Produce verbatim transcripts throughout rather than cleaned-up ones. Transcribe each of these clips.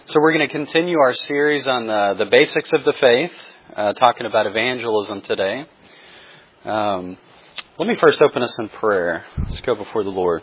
So we're going to continue our series on the, the basics of the faith, uh, talking about evangelism today. Um, let me first open us in prayer. Let's go before the Lord.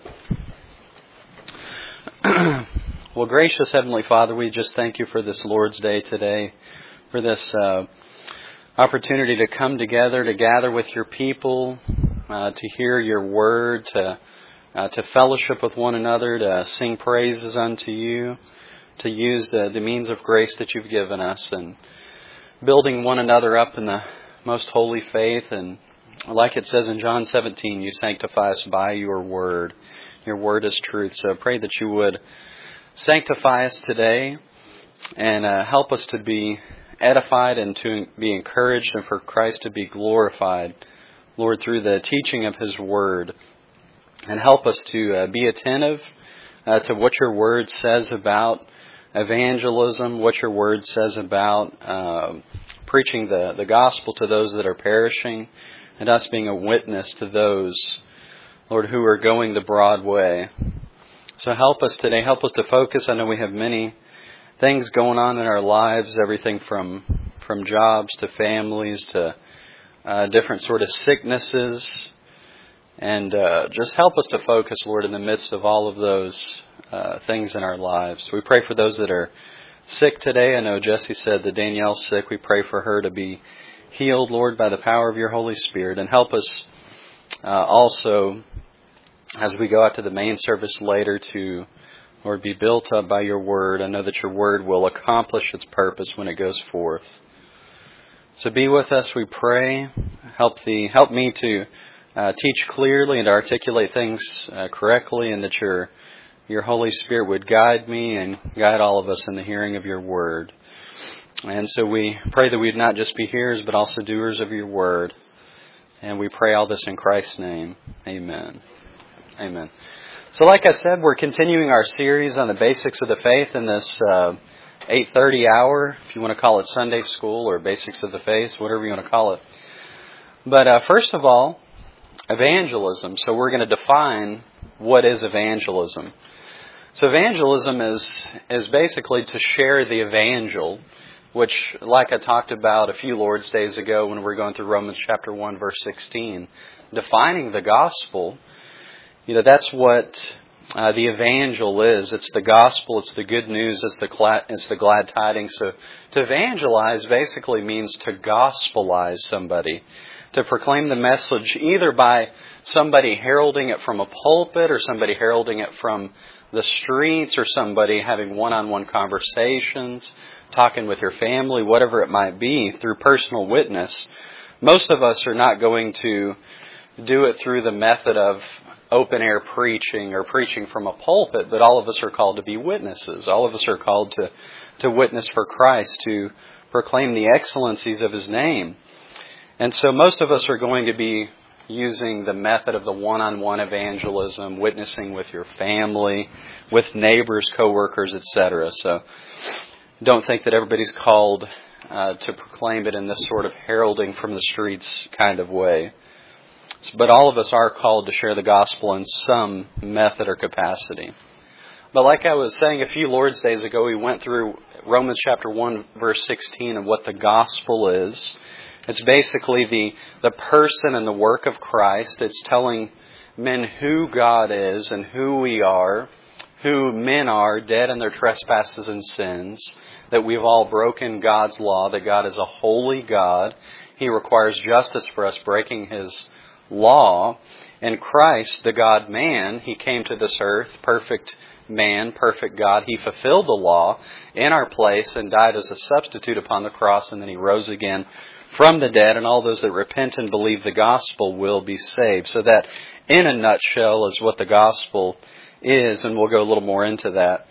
Well, gracious Heavenly Father, we just thank you for this Lord's Day today, for this uh, opportunity to come together, to gather with your people, uh, to hear your word, to uh, to fellowship with one another, to sing praises unto you, to use the, the means of grace that you've given us, and building one another up in the most holy faith. And like it says in John seventeen, you sanctify us by your word. Your word is truth. So I pray that you would sanctify us today and uh, help us to be edified and to be encouraged and for Christ to be glorified, Lord, through the teaching of His word. And help us to uh, be attentive uh, to what your word says about evangelism, what your word says about uh, preaching the, the gospel to those that are perishing, and us being a witness to those, Lord, who are going the broad way. So help us today. Help us to focus. I know we have many things going on in our lives, everything from from jobs to families to uh, different sort of sicknesses. And uh, just help us to focus, Lord, in the midst of all of those uh, things in our lives. We pray for those that are sick today. I know Jesse said that Danielle's sick. We pray for her to be healed, Lord, by the power of your Holy Spirit. And help us uh, also, as we go out to the main service later, to, Lord, be built up by your word. I know that your word will accomplish its purpose when it goes forth. So be with us, we pray. Help the help me to Uh, teach clearly and articulate things uh, correctly, and that your your Holy Spirit would guide me and guide all of us in the hearing of your word. And so we pray that we'd not just be hearers, but also doers of your word. And we pray all this in Christ's name. Amen. Amen. So like I said, we're continuing our series on the basics of the faith in this uh, eight thirty hour, if you want to call it Sunday school or basics of the faith, whatever you want to call it. But uh, first of all, evangelism. So we're going to define what is evangelism. So evangelism is is basically to share the evangel, which, like I talked about a few Lord's Days ago when we were going through Romans chapter one, verse sixteen, defining the gospel. You know, that's what uh, the evangel is. It's the gospel. It's the good news. It's the glad, it's the glad tidings. So to evangelize basically means to gospelize somebody. To proclaim the message either by somebody heralding it from a pulpit, or somebody heralding it from the streets, or somebody having one-on-one conversations, talking with your family, whatever it might be, through personal witness. Most of us are not going to do it through the method of open-air preaching or preaching from a pulpit, but all of us are called to be witnesses. All of us are called to, to witness for Christ, to proclaim the excellencies of His name. And so most of us are going to be using the method of the one-on-one evangelism, witnessing with your family, with neighbors, coworkers, et cetera. So don't think that everybody's called uh, to proclaim it in this sort of heralding from the streets kind of way. But all of us are called to share the gospel in some method or capacity. But like I was saying a few Lord's Days ago, we went through Romans chapter one, verse sixteen, and what the gospel is. It's basically the, the person and the work of Christ. It's telling men who God is and who we are, who men are, dead in their trespasses and sins, that we've all broken God's law, that God is a holy God. He requires justice for us breaking His law. And Christ, the God-man, He came to this earth, perfect man, perfect God. He fulfilled the law in our place and died as a substitute upon the cross, and then He rose again from the dead, and all those that repent and believe the gospel will be saved. So that, in a nutshell, is what the gospel is, and we'll go a little more into that.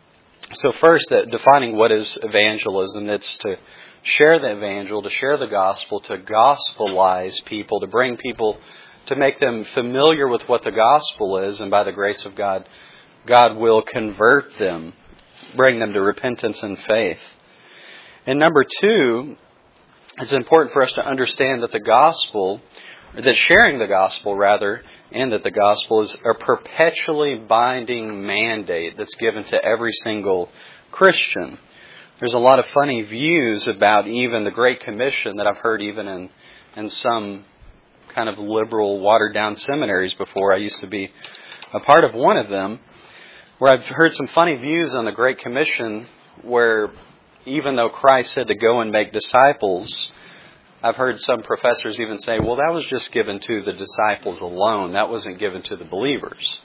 So first, uh, defining what is evangelism. It's to share the evangel, to share the gospel, to gospelize people, to bring people, to make them familiar with what the gospel is, and by the grace of God, God will convert them, bring them to repentance and faith. And number two, it's important for us to understand that the gospel, or that sharing the gospel rather, and that the gospel is a perpetually binding mandate that's given to every single Christian. There's a lot of funny views about even the Great Commission that I've heard even in, in some kind of liberal, watered-down seminaries before. I used to be a part of one of them, where I've heard some funny views on the Great Commission, where even though Christ said to go and make disciples, I've heard some professors even say, well, that was just given to the disciples alone. That wasn't given to the believers.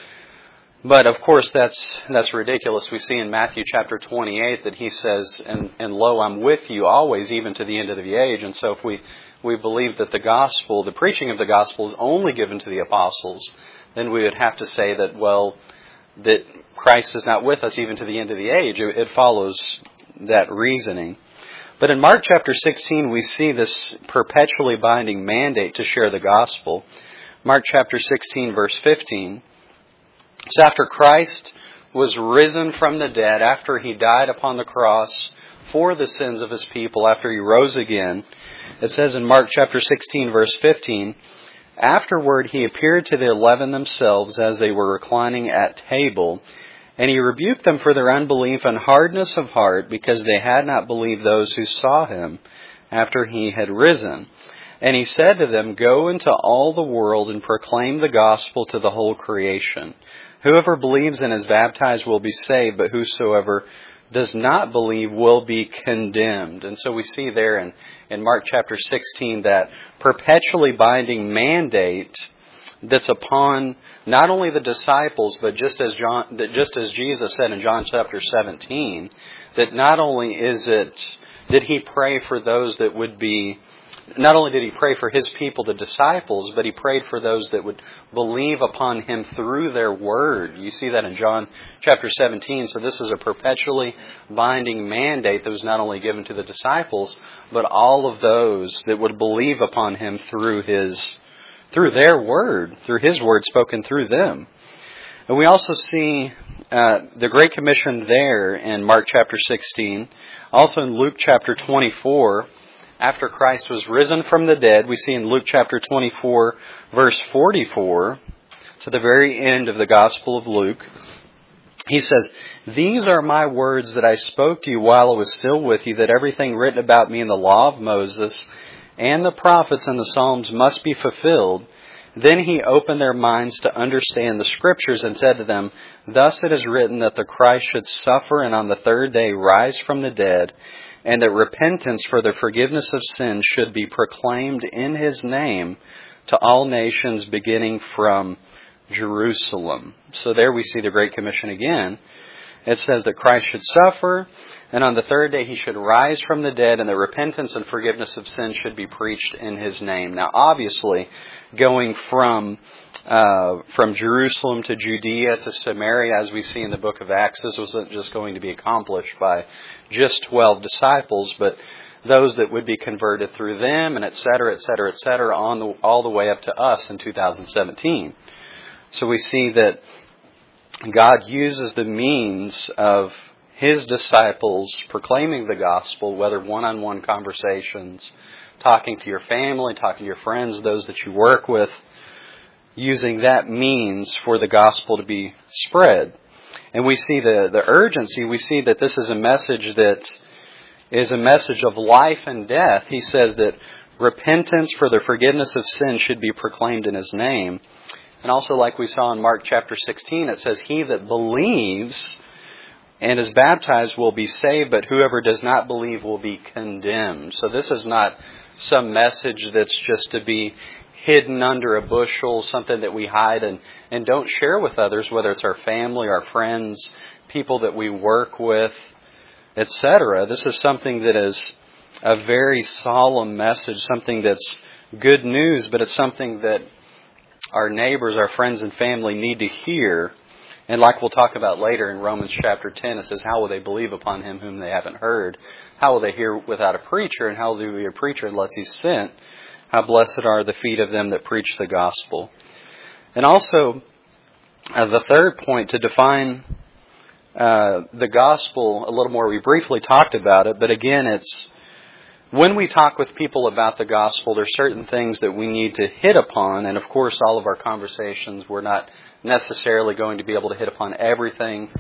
But, of course, that's that's ridiculous. We see in Matthew chapter twenty-eight that he says, and, and lo, I'm with you always, even to the end of the age. And so if we, we believe that the gospel, the preaching of the gospel is only given to the apostles, then we would have to say that, well, that Christ is not with us even to the end of the age. It, it follows that reasoning. But in Mark chapter sixteen, we see this perpetually binding mandate to share the gospel. Mark chapter sixteen, verse fifteen. So after Christ was risen from the dead, after He died upon the cross for the sins of His people, after He rose again, it says in Mark chapter sixteen, verse fifteen, afterward He appeared to the eleven themselves as they were reclining at table, and He rebuked them for their unbelief and hardness of heart, because they had not believed those who saw Him after He had risen. And He said to them, go into all the world and proclaim the gospel to the whole creation. Whoever believes and is baptized will be saved, but whosoever does not believe will be condemned. And so we see there in, in Mark chapter sixteen that perpetually binding mandate that's upon not only the disciples, but just as John, that just as Jesus said in John chapter seventeen, that not only is it, did He pray for those that would be, not only did He pray for His people, the disciples, but He prayed for those that would believe upon Him through their word. You see that in John chapter seventeen. So this is a perpetually binding mandate that was not only given to the disciples, but all of those that would believe upon Him through His, through their word, through His word spoken through them. And we also see uh, the Great Commission there in Mark chapter sixteen. Also in Luke chapter twenty-four, after Christ was risen from the dead, we see in Luke chapter twenty-four, verse forty-four, to the very end of the Gospel of Luke, He says, these are my words that I spoke to you while I was still with you, that everything written about me in the law of Moses and the prophets and the Psalms must be fulfilled. Then He opened their minds to understand the Scriptures and said to them, thus it is written that the Christ should suffer and on the third day rise from the dead, and that repentance for the forgiveness of sins should be proclaimed in His name to all nations, beginning from Jerusalem. So there we see the Great Commission again. It says that Christ should suffer, and on the third day He should rise from the dead, and that repentance and forgiveness of sins should be preached in His name. Now, obviously, going from uh, from Jerusalem to Judea to Samaria, as we see in the book of Acts, this wasn't just going to be accomplished by just twelve disciples, but those that would be converted through them, and et cetera, et cetera, et cetera, on the, all the way up to us in two thousand seventeen. So we see that God uses the means of His disciples proclaiming the gospel, whether one-on-one conversations, talking to your family, talking to your friends, those that you work with, using that means for the gospel to be spread. And we see the, the urgency. We see that this is a message that is a message of life and death. He says that repentance for the forgiveness of sin should be proclaimed in His name. And also, like we saw in Mark chapter sixteen, it says, he that believes and is baptized will be saved, but whoever does not believe will be condemned. So this is not some message that's just to be hidden under a bushel, something that we hide and, and don't share with others, whether it's our family, our friends, people that we work with, et cetera. This is something that is a very solemn message, something that's good news, but it's something that our neighbors, our friends and family need to hear. And like we'll talk about later in Romans chapter ten, it says, how will they believe upon Him whom they haven't heard? How will they hear without a preacher? And how will they be a preacher unless He's sent? How blessed are the feet of them that preach the gospel. And also, uh, the third point to define uh, the gospel a little more, we briefly talked about it, but again, it's when we talk with people about the gospel, there's certain things that we need to hit upon. And of course, all of our conversations, we're not necessarily going to be able to hit upon everything.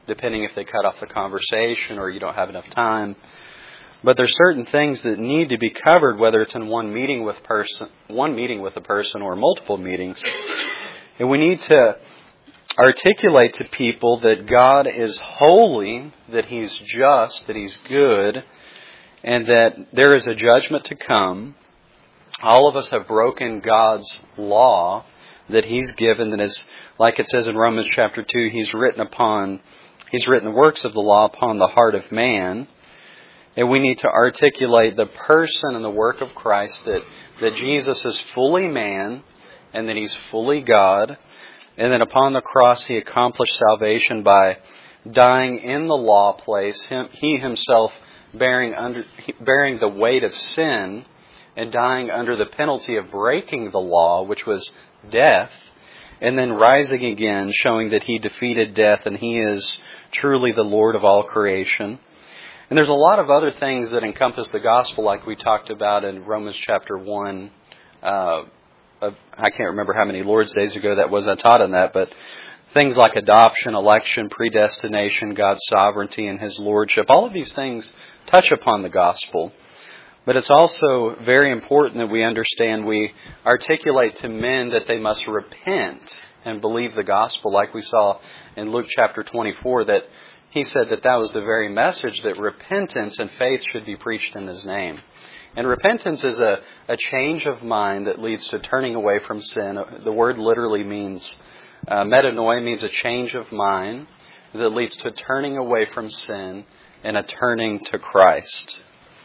depending if they cut off the conversation or you don't have enough time. But there's certain things that need to be covered, whether it's in one meeting with person, one meeting with a person or multiple meetings. And we need to articulate to people that God is holy, that He's just, that He's good, and that there is a judgment to come. All of us have broken God's law that He's given, that is, like it says in Romans chapter two, He's written upon, He's written the works of the law upon the heart of man. And we need to articulate the person and the work of Christ, that, that Jesus is fully man and that He's fully God. And that upon the cross He accomplished salvation by dying in the law place, him, He Himself bearing under bearing the weight of sin and dying under the penalty of breaking the law, which was death, and then rising again, showing that He defeated death and He is truly the Lord of all creation. And there's a lot of other things that encompass the gospel, like we talked about in Romans chapter one. Uh, of, I can't remember how many Lord's Days ago that was I taught on that, but things like adoption, election, predestination, God's sovereignty, and His lordship. All of these things touch upon the gospel. But it's also very important that we understand, we articulate to men that they must repent and believe the gospel, like we saw in Luke chapter twenty-four, that He said that that was the very message, that repentance and faith should be preached in His name. And repentance is a, a change of mind that leads to turning away from sin. The word literally means, uh, metanoia means a change of mind that leads to turning away from sin and a turning to Christ.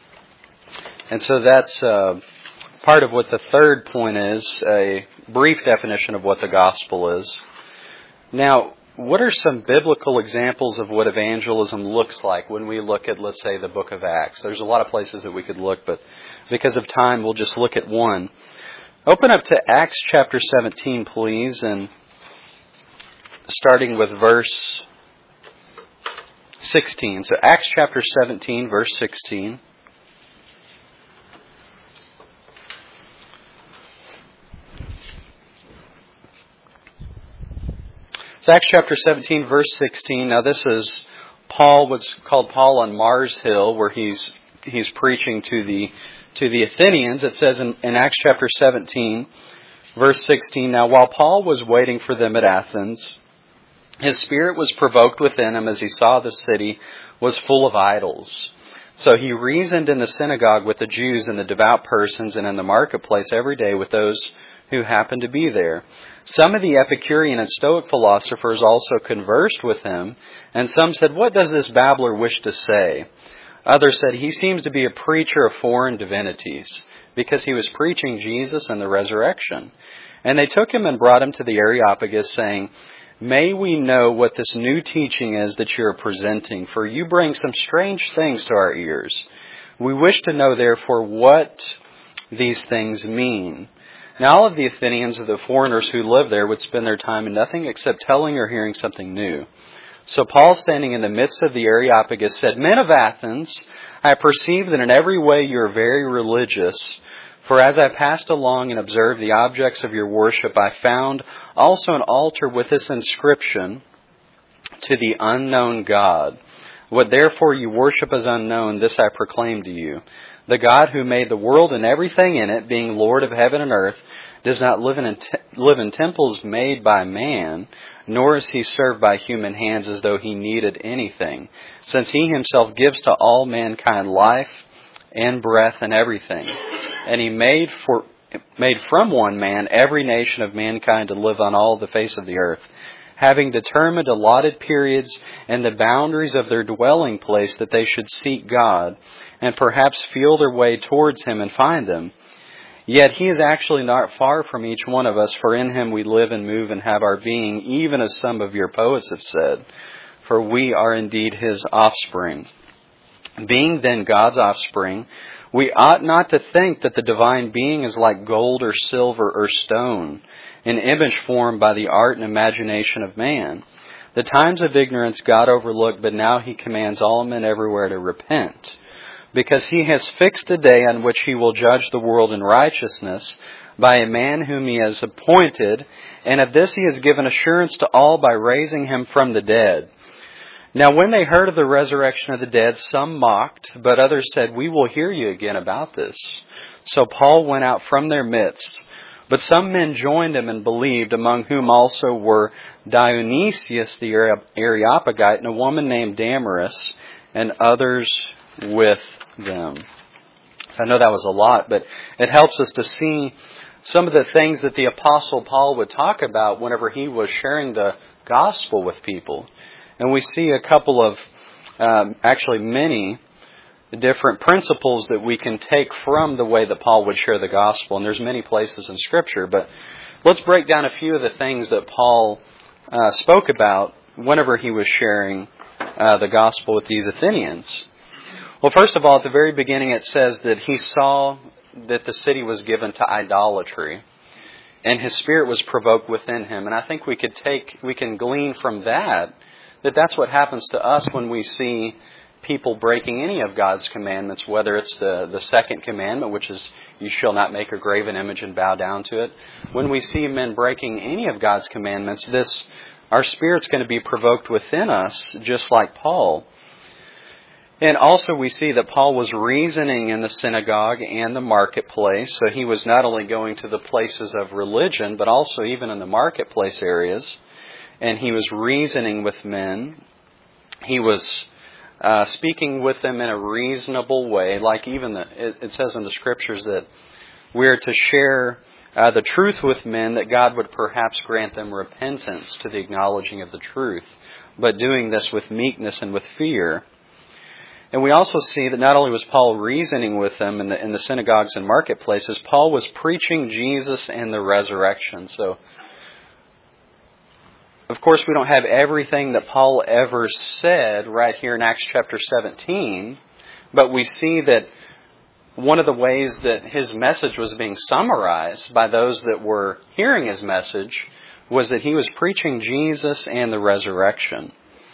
And so that's uh, part of what the third point is, a brief definition of what the gospel is. Now, what are some biblical examples of what evangelism looks like when we look at, let's say, the book of Acts? There's a lot of places that we could look, but because of time, we'll just look at one. Open up to Acts chapter seventeen, please, and starting with verse sixteen. So Acts chapter seventeen, verse sixteen. It's Acts chapter seventeen, verse sixteen. Now this is Paul, what's called Paul on Mars Hill, where he's he's preaching to the to the Athenians. It says in, in Acts chapter seventeen, verse sixteen, Now while Paul was waiting for them at Athens, his spirit was provoked within him as he saw the city was full of idols. So he reasoned in the synagogue with the Jews and the devout persons, and in the marketplace every day with those who happened to be there. Some of the Epicurean and Stoic philosophers also conversed with him, and some said, What does this babbler wish to say? Others said, He seems to be a preacher of foreign divinities, because he was preaching Jesus and the resurrection. And they took him and brought him to the Areopagus, saying, May we know what this new teaching is that you are presenting, for you bring some strange things to our ears. We wish to know, therefore, what these things mean. Now all of the Athenians, or the foreigners who lived there, would spend their time in nothing except telling or hearing something new. So Paul, standing in the midst of the Areopagus, said, Men of Athens, I perceive that in every way you are very religious. For as I passed along and observed the objects of your worship, I found also an altar with this inscription, To the unknown God. What therefore you worship as unknown, this I proclaim to you. The God who made the world and everything in it, being Lord of heaven and earth, does not live in, te- live in temples made by man, nor is He served by human hands as though He needed anything, since He Himself gives to all mankind life and breath and everything. And He made for made from one man every nation of mankind to live on all the face of the earth, having determined allotted periods and the boundaries of their dwelling place, that they should seek God, and perhaps feel their way towards Him and find Him. Yet He is actually not far from each one of us, for in Him we live and move and have our being, even as some of your poets have said, for we are indeed His offspring. Being then God's offspring, we ought not to think that the divine being is like gold or silver or stone, an image formed by the art and imagination of man. The times of ignorance God overlooked, but now He commands all men everywhere to repent, because He has fixed a day on which He will judge the world in righteousness by a man whom He has appointed, and of this He has given assurance to all by raising Him from the dead. Now when they heard of the resurrection of the dead, some mocked, but others said, "We will hear you again about this." So Paul went out from their midst. But some men joined him and believed, among whom also were Dionysius the Areopagite and a woman named Damaris, and others with them. I know that was a lot, but it helps us to see some of the things that the Apostle Paul would talk about whenever he was sharing the gospel with people. And we see a couple of, um, actually many, different principles that we can take from the way that Paul would share the gospel. And there's many places in Scripture, but let's break down a few of the things that Paul uh, spoke about whenever he was sharing uh, the gospel with these Athenians. Well, first of all, at the very beginning it says that he saw that the city was given to idolatry, and his spirit was provoked within him. And I think we could take, we can glean from that that that's what happens to us when we see people breaking any of God's commandments, whether it's the, the second commandment, which is, you shall not make a graven image and bow down to it. When we see men breaking any of God's commandments, this, our spirit's going to be provoked within us, just like Paul. And also we see that Paul was reasoning in the synagogue and the marketplace. So he was not only going to the places of religion, but also even in the marketplace areas. And he was reasoning with men. He was Uh, speaking with them in a reasonable way, like even the, it, it says in the Scriptures that we're to share uh, the truth with men, that God would perhaps grant them repentance to the acknowledging of the truth, but doing this with meekness and with fear. And we also see that not only was Paul reasoning with them in the, in the synagogues and marketplaces, Paul was preaching Jesus and the resurrection. So, of course, we don't have everything that Paul ever said right here in Acts chapter seventeen, but we see that one of the ways that his message was being summarized by those that were hearing his message was that he was preaching Jesus and the resurrection.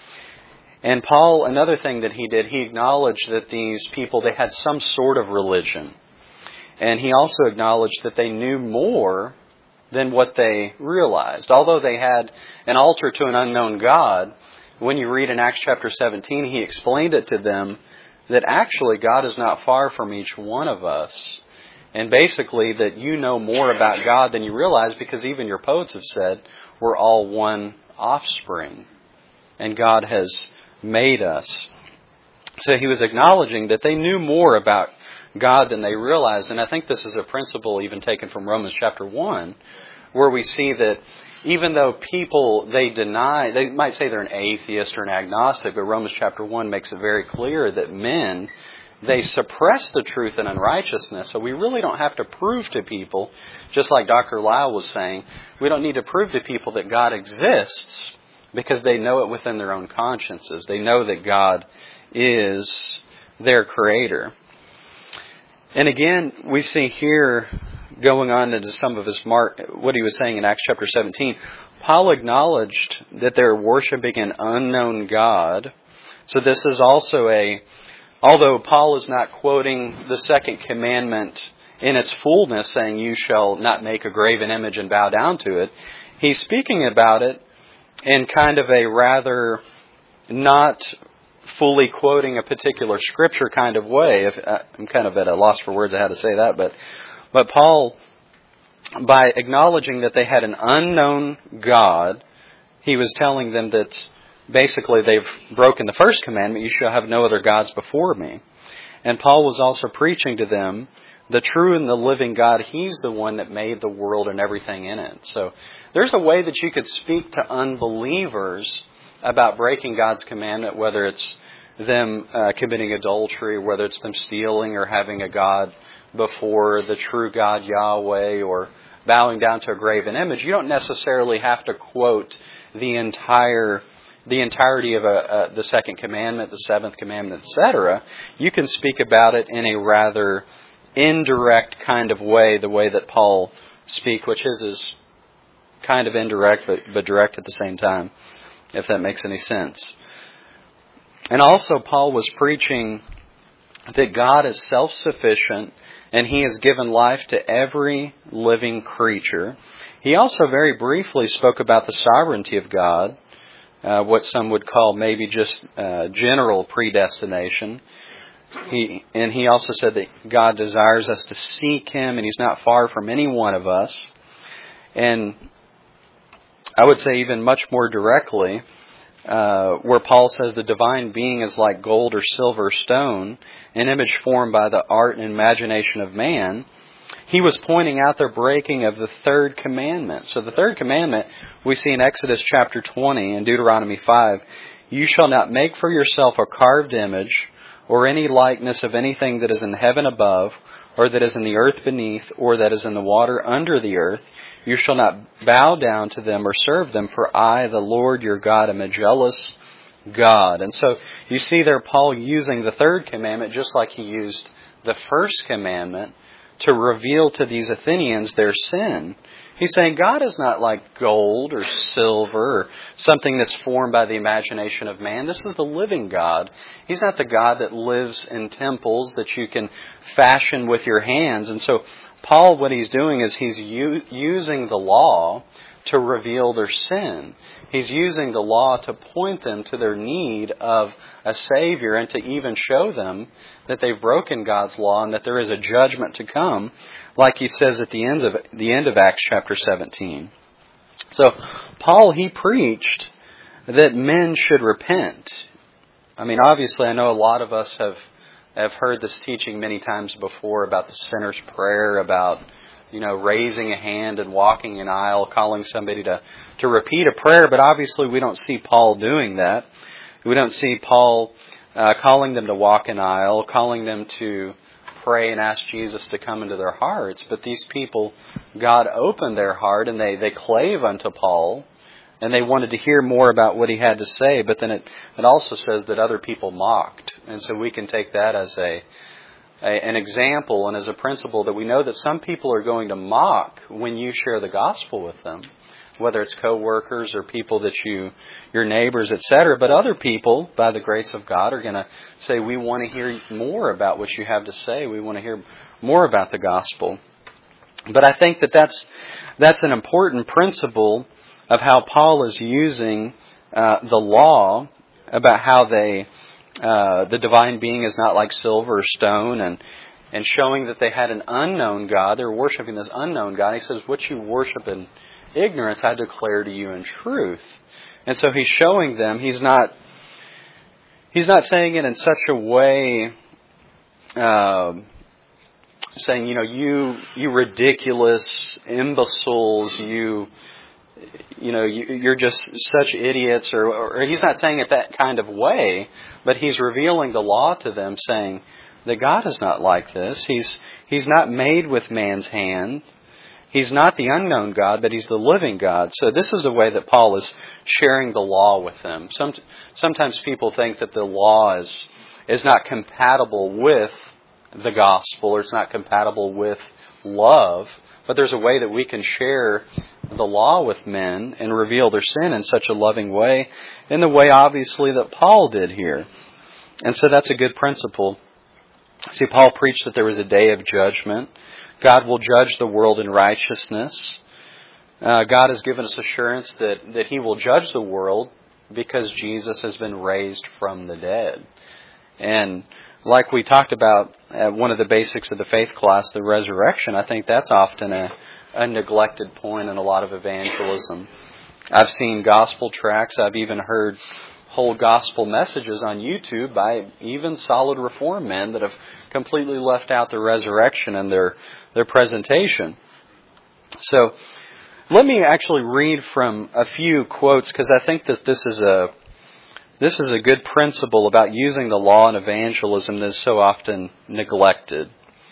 And Paul, another thing that he did, he acknowledged that these people, they had some sort of religion. And he also acknowledged that they knew more than what they realized. Although they had an altar to an unknown God, when you read in Acts chapter seventeen, he explained it to them that actually God is not far from each one of us. And basically that you know more about God than you realize, because even your poets have said we're all one offspring. And God has made us. So he was acknowledging that they knew more about God than they realized. And I think this is a principle even taken from Romans chapter one, where we see that even though people, they deny, they might say they're an atheist or an agnostic, but Romans chapter one makes it very clear that men, they suppress the truth in unrighteousness. So we really don't have to prove to people, just like Doctor Lyle was saying, we don't need to prove to people that God exists, because they know it within their own consciences. They know that God is their creator. And again, we see here, going on into some of his mark, what he was saying in Acts chapter seventeen, Paul acknowledged that they're worshiping an unknown God. So this is also a, although Paul is not quoting the second commandment in its fullness, saying you shall not make a graven image and bow down to it, he's speaking about it in kind of a rather not fully quoting a particular scripture kind of way. If, I'm kind of at a loss for words of how to say that, but but Paul, by acknowledging that they had an unknown God, he was telling them that basically they've broken the first commandment, you shall have no other gods before me. And Paul was also preaching to them the true and the living God. He's the one that made the world and everything in it. So there's a way that you could speak to unbelievers about breaking God's commandment, whether it's them uh, committing adultery, whether it's them stealing or having a God before the true God Yahweh, or bowing down to a graven image. You don't necessarily have to quote the entire the entirety of a, a, the second commandment, the seventh commandment, et cetera. You can speak about it in a rather indirect kind of way, the way that Paul speaks, which is is kind of indirect but, but direct at the same time, if that makes any sense. And also Paul was preaching that God is self-sufficient and He has given life to every living creature. He also very briefly spoke about the sovereignty of God, uh, what some would call maybe just uh, general predestination. He and he also said that God desires us to seek Him, and He's not far from any one of us. And I would say even much more directly, uh, where Paul says the divine being is like gold or silver or stone, an image formed by the art and imagination of man. He was pointing out the breaking of the third commandment. So the third commandment we see in Exodus chapter twenty and Deuteronomy five. You shall not make for yourself a carved image or any likeness of anything that is in heaven above, or that is in the earth beneath, or that is in the water under the earth. You shall not bow down to them or serve them, for I, the Lord your God, am a jealous God. And so you see there Paul using the third commandment just like he used the first commandment to reveal to these Athenians their sin. He's saying God is not like gold or silver or something that's formed by the imagination of man. This is the living God. He's not the God that lives in temples that you can fashion with your hands. And so Paul, what he's doing is he's u- using the law to reveal their sin. He's using the law to point them to their need of a Savior and to even show them that they've broken God's law and that there is a judgment to come, like he says at the end of the end of Acts chapter seventeen. So Paul, he preached that men should repent. I mean, obviously, I know a lot of us have have heard this teaching many times before about the sinner's prayer, about you know, raising a hand and walking an aisle, calling somebody to, to repeat a prayer. But obviously we don't see Paul doing that. We don't see Paul uh, calling them to walk an aisle, calling them to pray and ask Jesus to come into their hearts. But these people, God opened their heart and they, they clave unto Paul. And they wanted to hear more about what he had to say. But then it, it also says that other people mocked. And so we can take that as a an example and as a principle that we know that some people are going to mock when you share the gospel with them, whether it's co-workers or people that you, your neighbors, et cetera. But other people, by the grace of God, are going to say, we want to hear more about what you have to say. We want to hear more about the gospel. But I think that that's, that's an important principle of how Paul is using uh, the law, about how they Uh, the divine being is not like silver or stone, and and showing that they had an unknown God. They were worshiping this unknown God. He says, what you worship in ignorance, I declare to you in truth. And so he's showing them, he's not he's not saying it in such a way, uh, saying, you know, you, you ridiculous imbeciles, you... You know, you're just such idiots, or, or he's not saying it that kind of way, but he's revealing the law to them, saying that God is not like this. He's he's not made with man's hand. He's not the unknown God, but he's the living God. So this is the way that Paul is sharing the law with them. Some, sometimes people think that the law is is not compatible with the gospel, or it's not compatible with love. But there's a way that we can share the law with men and reveal their sin in such a loving way, in the way obviously that Paul did here. And so that's a good principle. See, Paul preached that there was a day of judgment. God will judge the world in righteousness. Uh, God has given us assurance that, that He will judge the world because Jesus has been raised from the dead. And like we talked about at one of the basics of the faith class, the resurrection, I think that's often a, a neglected point in a lot of evangelism. I've seen gospel tracts. I've even heard whole gospel messages on YouTube by even solid Reformed men that have completely left out the resurrection in their, their presentation. So let me actually read from a few quotes, because I think that this is a This is a good principle about using the law in evangelism that is so often neglected.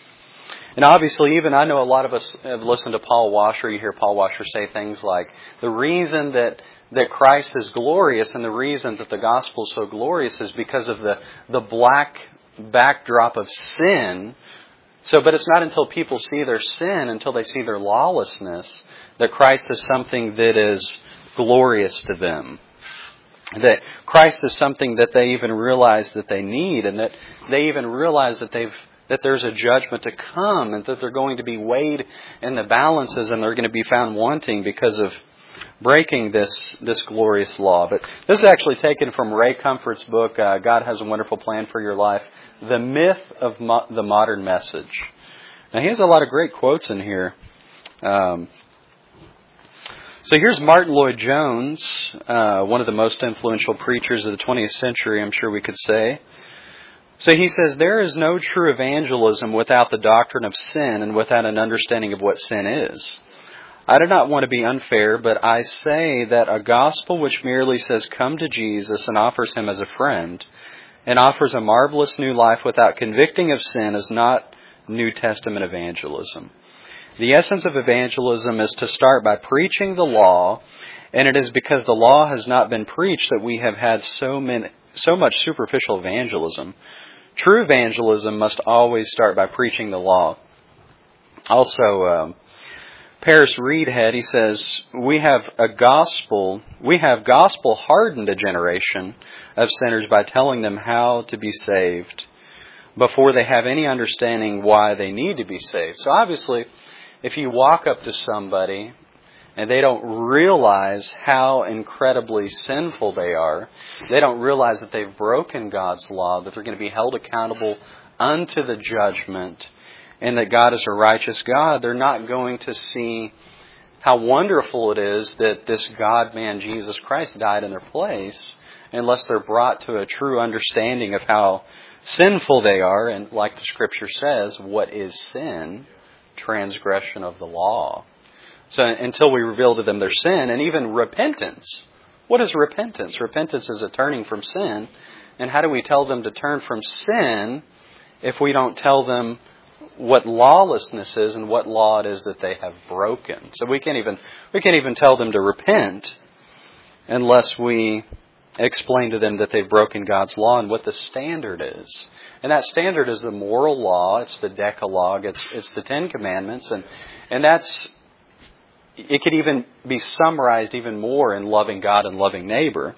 And obviously, even I know a lot of us have listened to Paul Washer. You hear Paul Washer say things like, the reason that, that Christ is glorious and the reason that the gospel is so glorious is because of the, the black backdrop of sin. So, but it's not until people see their sin, until they see their lawlessness, that Christ is something that is glorious to them. That Christ is something that they even realize that they need, and that they even realize that they've that there's a judgment to come, and that they're going to be weighed in the balances, and they're going to be found wanting because of breaking this this glorious law. But this is actually taken from Ray Comfort's book, uh, God Has a Wonderful Plan for Your Life, The Myth of Mo- the Modern Message. Now, he has a lot of great quotes in here. Um, so here's Martin Lloyd-Jones, uh, one of the most influential preachers of the twentieth century, I'm sure we could say. So he says, there is no true evangelism without the doctrine of sin and without an understanding of what sin is. I do not want to be unfair, but I say that a gospel which merely says, come to Jesus and offers him as a friend, and offers a marvelous new life without convicting of sin is not New Testament evangelism. The essence of evangelism is to start by preaching the law, and it is because the law has not been preached that we have had so many, so much superficial evangelism. True evangelism must always start by preaching the law. Also, um, Paris Reedhead, he says, we have a gospel, we have gospel hardened a generation of sinners by telling them how to be saved before they have any understanding why they need to be saved. So obviously, if you walk up to somebody and they don't realize how incredibly sinful they are, they don't realize that they've broken God's law, that they're going to be held accountable unto the judgment, and that God is a righteous God, they're not going to see how wonderful it is that this God-man, Jesus Christ, died in their place, unless they're brought to a true understanding of how sinful they are, and like the Scripture says, what is sin? Transgression of the law. So until we reveal to them their sin, and even repentance. What is repentance? Repentance is a turning from sin. And how do we tell them to turn from sin if we don't tell them what lawlessness is and what law it is that they have broken? So we can't even we can't even tell them to repent unless we explain to them that they've broken God's law and what the standard is. And that standard is the moral law. It's the Decalogue. It's it's the Ten Commandments, and and that's it could even be summarized even more in loving God and loving neighbor.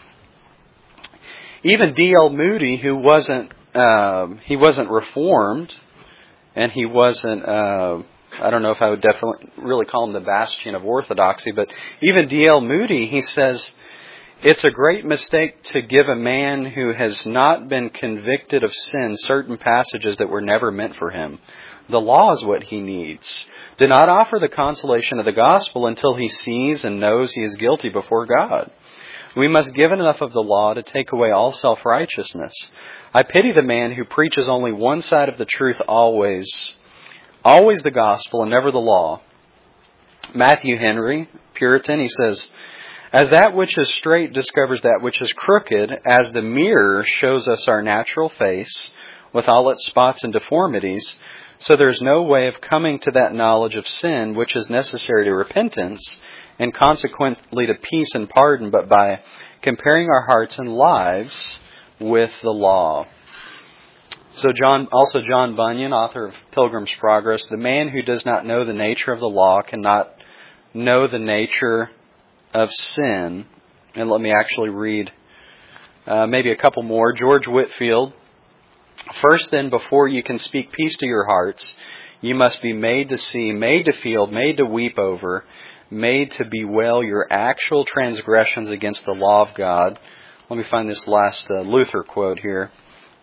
Even D L Moody, who wasn't um, he wasn't Reformed, and he wasn't uh, I don't know if I would definitely really call him the bastion of orthodoxy, but even D L Moody, he says, it's a great mistake to give a man who has not been convicted of sin certain passages that were never meant for him. The law is what he needs. Do not offer the consolation of the gospel until he sees and knows he is guilty before God. We must give enough of the law to take away all self-righteousness. I pity the man who preaches only one side of the truth always, always the gospel and never the law. Matthew Henry, Puritan, he says, as that which is straight discovers that which is crooked, as the mirror shows us our natural face with all its spots and deformities, so there is no way of coming to that knowledge of sin which is necessary to repentance and consequently to peace and pardon, but by comparing our hearts and lives with the law. So John, also John Bunyan, author of Pilgrim's Progress, the man who does not know the nature of the law cannot know the nature of sin. And let me actually read uh, maybe a couple more. George Whitefield. First then, before you can speak peace to your hearts, you must be made to see, made to feel, made to weep over, made to bewail your actual transgressions against the law of God. Let me find this last uh, Luther quote here.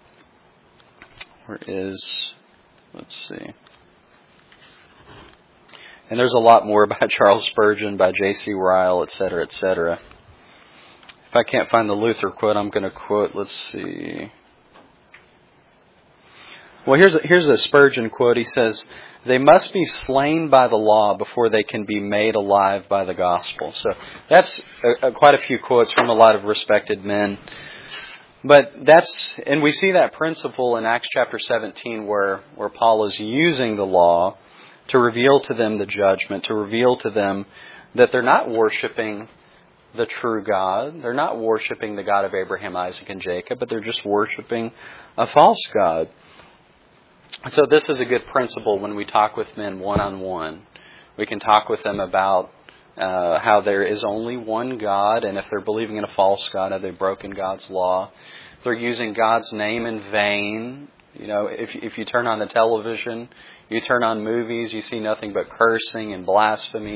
Where is, let's see. And there's a lot more by Charles Spurgeon, by J C Ryle, et cetera, et cetera. If I can't find the Luther quote, I'm going to quote, let's see. Well, here's a, here's a Spurgeon quote. He says, they must be slain by the law before they can be made alive by the gospel. So that's a, a, quite a few quotes from a lot of respected men. But that's, and we see that principle in Acts chapter seventeen where, where Paul is using the law to reveal to them the judgment, to reveal to them that they're not worshiping the true God. They're not worshiping the God of Abraham, Isaac, and Jacob, but they're just worshiping a false God. So this is a good principle when we talk with men one-on-one. We can talk with them about uh, how there is only one God, and if they're believing in a false God, have they broken God's law? If they're using God's name in vain. You know, if if you turn on the television, you turn on movies, you see nothing but cursing and blasphemy and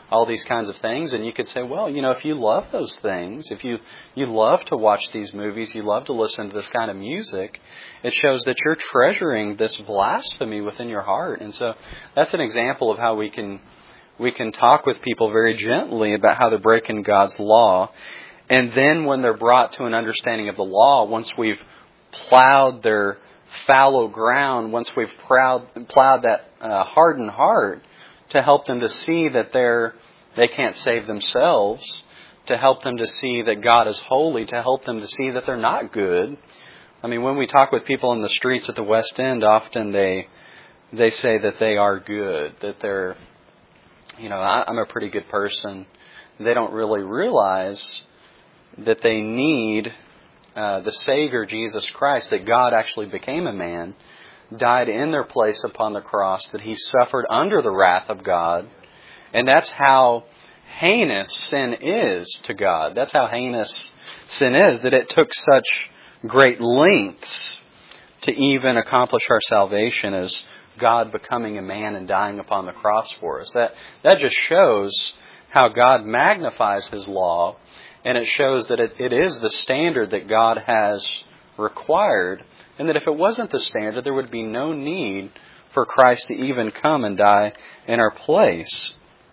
all these kinds of things. And you could say, well, you know, if you love those things, if you, you love to watch these movies, you love to listen to this kind of music, it shows that you're treasuring this blasphemy within your heart. And so that's an example of how we can we can talk with people very gently about how they're breaking God's law. And then when they're brought to an understanding of the law, once we've plowed their fallow ground, once we've plowed, plowed that uh, hardened heart, to help them to see that they're they can't save themselves, to help them to see that God is holy, to help them to see that they're not good. I mean, when we talk with people in the streets at the West End, often they they say that they are good, that they're, you know, I, I'm a pretty good person. They don't really realize that they need uh, the Savior, Jesus Christ, that God actually became a man, died in their place upon the cross, that He suffered under the wrath of God. And that's how heinous sin is to God. That's how heinous sin is, that it took such great lengths to even accomplish our salvation as God becoming a man and dying upon the cross for us. That, that just shows how God magnifies His law, and it shows that it, it is the standard that God has required, and that if it wasn't the standard, there would be no need for Christ to even come and die in our place.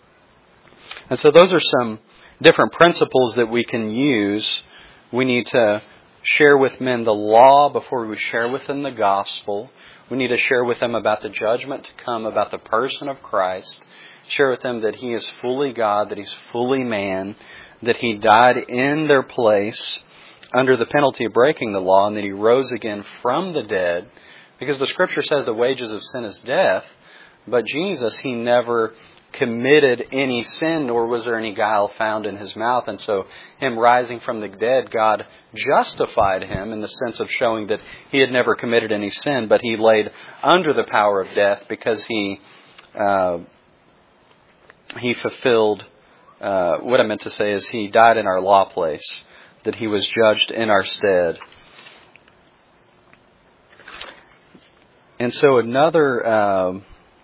And so those are some different principles that we can use. We need to share with men the law before we share with them the gospel. We need to share with them about the judgment to come, about the person of Christ. Share with them that He is fully God, that He's fully man, that He died in their place under the penalty of breaking the law, and that He rose again from the dead. Because the Scripture says the wages of sin is death, but Jesus, He never committed any sin, nor was there any guile found in His mouth. And so Him rising from the dead, God justified Him in the sense of showing that He had never committed any sin, but He laid under the power of death because He uh, He fulfilled, uh, what I meant to say is He died in our law place, that He was judged in our stead. And so another, uh,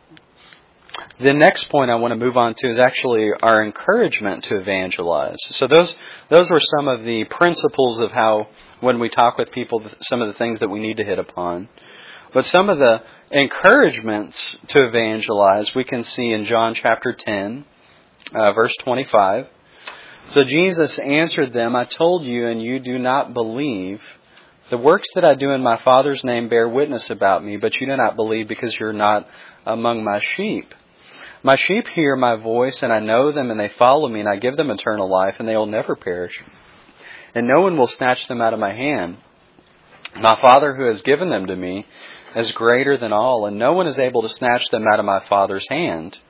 the next point I want to move on to is actually our encouragement to evangelize. So those those were some of the principles of how, when we talk with people, some of the things that we need to hit upon. But some of the encouragements to evangelize we can see in John chapter ten, uh, verse twenty-five. So Jesus answered them, I told you, and you do not believe. The works that I do in my Father's name bear witness about me, but you do not believe because you're not among my sheep. My sheep hear my voice, and I know them, and they follow me, and I give them eternal life, and they will never perish. And no one will snatch them out of my hand. My Father who has given them to me is greater than all, and no one is able to snatch them out of my Father's hand.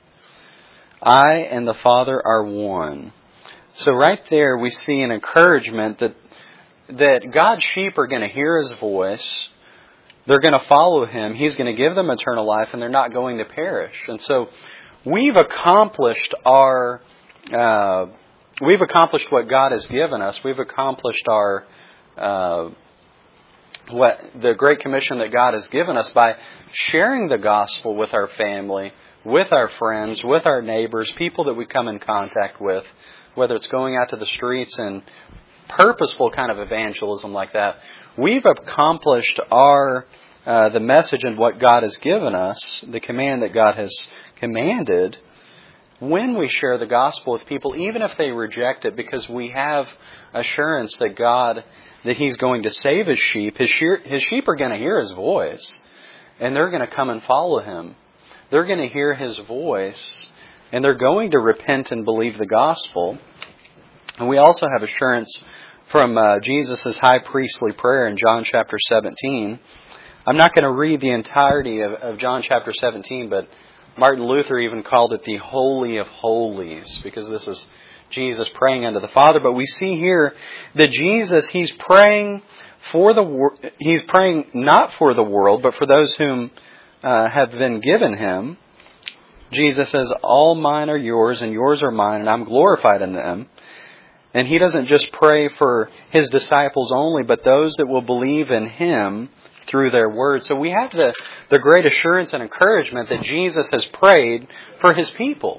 I and the Father are one. So right there we see an encouragement that that God's sheep are going to hear His voice. They're going to follow Him. He's going to give them eternal life, and they're not going to perish. And so we've accomplished our, uh, we've accomplished what God has given us. We've accomplished our, uh, what the Great Commission that God has given us by sharing the gospel with our family, with our friends, with our neighbors, people that we come in contact with, whether it's going out to the streets and purposeful kind of evangelism like that. We've accomplished our uh, the message and what God has given us, the command that God has commanded, when we share the gospel with people, even if they reject it, because we have assurance that God, that He's going to save His sheep. His, sheep, his sheep are going to hear His voice, and they're going to come and follow Him. They're going to hear His voice, and they're going to repent and believe the gospel. And we also have assurance from uh, Jesus' high priestly prayer in John chapter seventeen. I'm not going to read the entirety of, of John chapter seventeen, but Martin Luther even called it the Holy of Holies, because this is Jesus praying unto the Father. But we see here that Jesus, He's praying for the wor- He's praying not for the world, but for those whom uh, have been given Him. Jesus says, all mine are yours, and yours are mine, and I'm glorified in them. And He doesn't just pray for His disciples only, but those that will believe in Him through their word. So we have the, the great assurance and encouragement that Jesus has prayed for His people.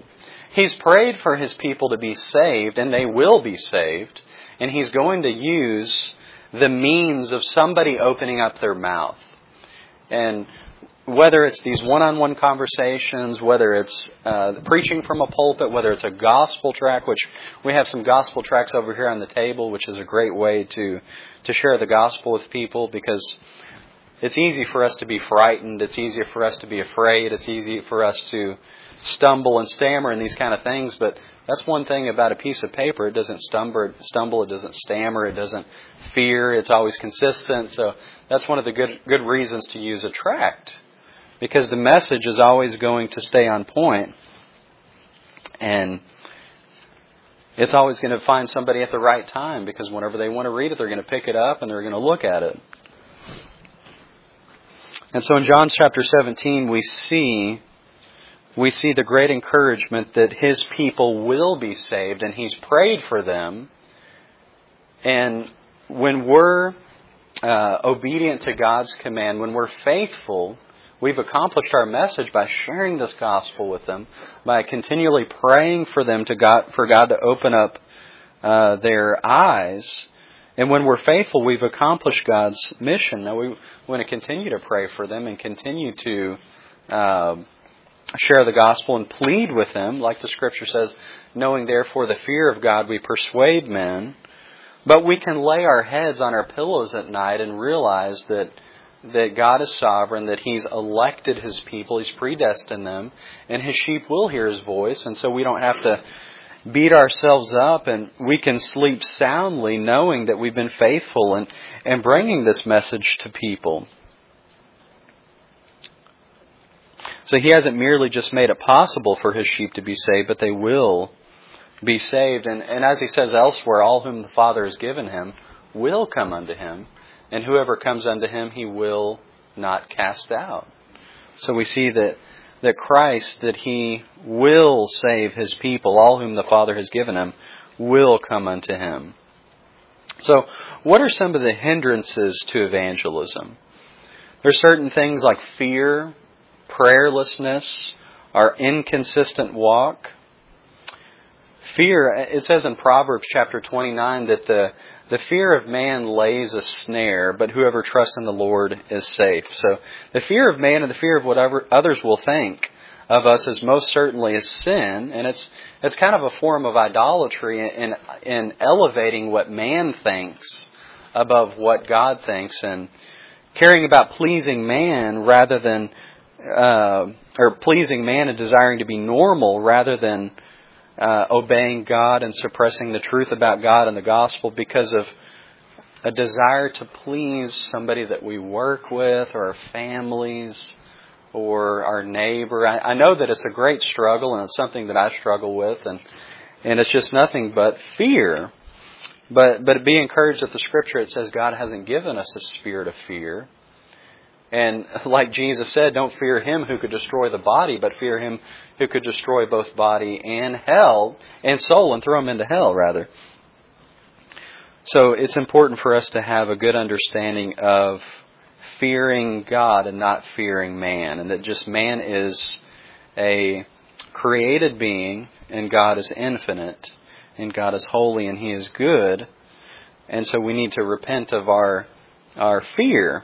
He's prayed for His people to be saved, and they will be saved. And He's going to use the means of somebody opening up their mouth. And whether it's these one-on-one conversations, whether it's uh, preaching from a pulpit, whether it's a gospel tract, which we have some gospel tracts over here on the table, which is a great way to, to share the gospel with people, because it's easy for us to be frightened. It's easy for us to be afraid. It's easy for us to stumble and stammer and these kind of things. But that's one thing about a piece of paper. It doesn't stumble, stumble. It doesn't stammer. It doesn't fear. It's always consistent. So that's one of the good good reasons to use a tract, because the message is always going to stay on point, and it's always going to find somebody at the right time, because whenever they want to read it, they're going to pick it up and they're going to look at it. And so in John chapter seventeen, we see we see the great encouragement that His people will be saved, and He's prayed for them. And when we're uh, obedient to God's command, when we're faithful, we've accomplished our message by sharing this gospel with them, by continually praying for them to God, for God to open up uh, their eyes. And when we're faithful, we've accomplished God's mission. Now we want to continue to pray for them and continue to uh, share the gospel and plead with them, like the Scripture says, knowing therefore the fear of God, we persuade men. But we can lay our heads on our pillows at night and realize that that God is sovereign, that He's elected His people, He's predestined them, and His sheep will hear His voice. And so we don't have to beat ourselves up, and we can sleep soundly knowing that we've been faithful and, and bringing this message to people. So He hasn't merely just made it possible for His sheep to be saved, but they will be saved. And, and as He says elsewhere, all whom the Father has given Him will come unto Him. And whoever comes unto Him, He will not cast out. So we see that, that Christ, that He will save His people, all whom the Father has given Him, will come unto Him. So what are some of the hindrances to evangelism? There's certain things like fear, prayerlessness, our inconsistent walk. Fear, it says in Proverbs chapter twenty-nine that the The fear of man lays a snare, but whoever trusts in the Lord is safe. So the fear of man and the fear of whatever others will think of us is most certainly a sin, and it's it's kind of a form of idolatry in in elevating what man thinks above what God thinks, and caring about pleasing man rather than uh, or pleasing man and desiring to be normal rather than Uh, obeying God and suppressing the truth about God and the gospel because of a desire to please somebody that we work with, or our families, or our neighbor. I, I know that it's a great struggle, and it's something that I struggle with, and and it's just nothing but fear. But but be encouraged that the Scripture, it says God hasn't given us a spirit of fear. And like Jesus said, don't fear him who could destroy the body, but fear him who could destroy both body and hell, and soul, and throw him into hell, rather. So it's important for us to have a good understanding of fearing God and not fearing man, and that just man is a created being, and God is infinite, and God is holy, and He is good. And so we need to repent of our our fear.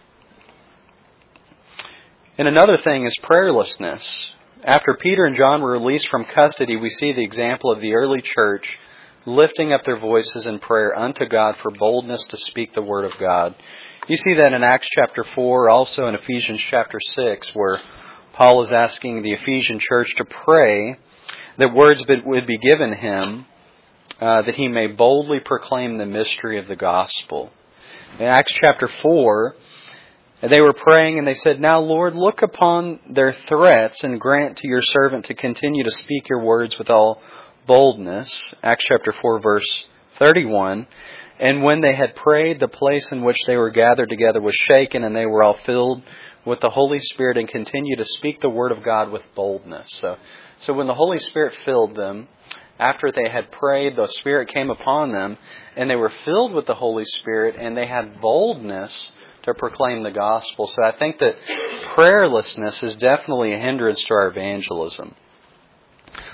And another thing is prayerlessness. After Peter and John were released from custody, we see the example of the early church lifting up their voices in prayer unto God for boldness to speak the Word of God. You see that in Acts chapter four, also in Ephesians chapter six, where Paul is asking the Ephesian church to pray that words would be given him, uh, that he may boldly proclaim the mystery of the gospel. In Acts chapter four, they were praying and they said, "Now, Lord, look upon their threats and grant to your servant to continue to speak your words with all boldness." Acts chapter four, verse thirty-one. "And when they had prayed, the place in which they were gathered together was shaken, and they were all filled with the Holy Spirit and continued to speak the word of God with boldness." So, so when the Holy Spirit filled them, after they had prayed, the Spirit came upon them, and they were filled with the Holy Spirit, and they had boldness to proclaim the gospel. So I think that prayerlessness is definitely a hindrance to our evangelism.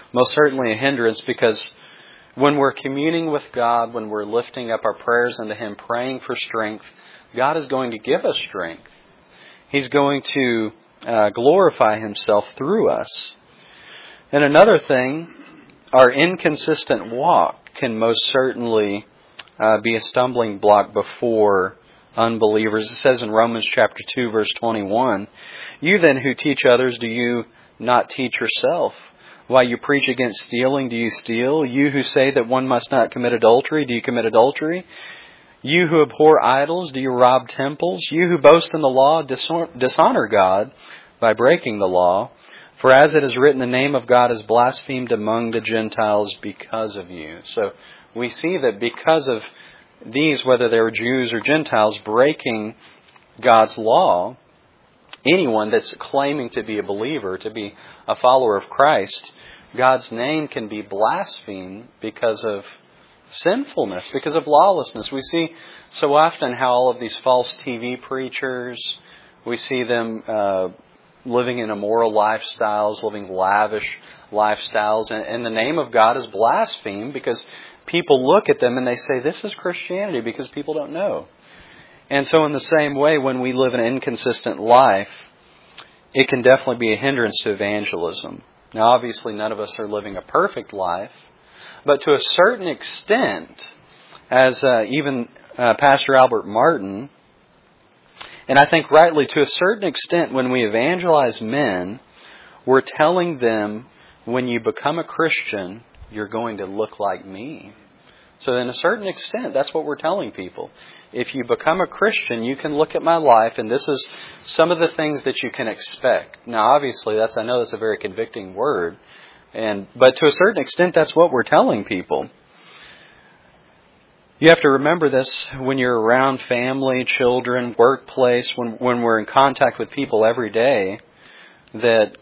most certainly a hindrance, because when we're communing with God, when we're lifting up our prayers unto Him, praying for strength, God is going to give us strength. He's going to uh, glorify Himself through us. And another thing, our inconsistent walk can most certainly uh, be a stumbling block before unbelievers. It says in Romans chapter two, verse twenty-one, "You then who teach others, do you not teach yourself? While you preach against stealing, do you steal? You who say that one must not commit adultery, do you commit adultery? You who abhor idols, do you rob temples? You who boast in the law, dishonor God by breaking the law. For as it is written, the name of God is blasphemed among the Gentiles because of you." So we see that because of these, whether they were Jews or Gentiles, breaking God's law, anyone that's claiming to be a believer, to be a follower of Christ, God's name can be blasphemed because of sinfulness, because of lawlessness. We see so often how all of these false T V preachers, we see them uh, living in immoral lifestyles, living lavish lifestyles, and, and the name of God is blasphemed because people look at them and they say, this is Christianity, because people don't know. And so in the same way, when we live an inconsistent life, it can definitely be a hindrance to evangelism. Now, obviously, none of us are living a perfect life, but to a certain extent, as uh, even uh, Pastor Albert Martin, and I think rightly, to a certain extent, when we evangelize men, we're telling them, when you become a Christian, you're going to look like me. So in a certain extent, that's what we're telling people. If you become a Christian, you can look at my life, and this is some of the things that you can expect. Now, obviously, that's I know that's a very convicting word, and but to a certain extent, that's what we're telling people. You have to remember this when you're around family, children, workplace, when when we're in contact with people every day, that